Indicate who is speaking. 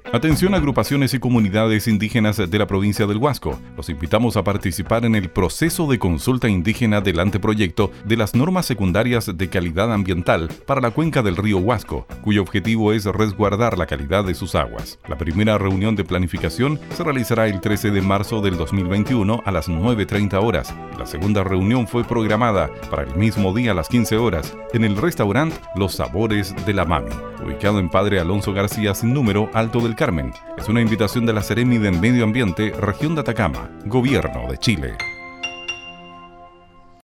Speaker 1: Atención agrupaciones y comunidades indígenas de la provincia del Huasco. Los invitamos a participar en el proceso de consulta indígena del anteproyecto de las normas secundarias de calidad ambiental para la cuenca del río Huasco, cuyo objetivo es resguardar la calidad de sus aguas. La primera reunión de planificación se realizará el 13 de marzo del 2021 a las 9:30 horas. La segunda reunión fue programada para el mismo día a las 15 horas en el restaurante Los Sabores de la Mami, ubicado en Padre Alonso García sin número, Alto del Carmen. Es una invitación de la Seremi de Medio Ambiente, Región de Atacama, Gobierno de Chile.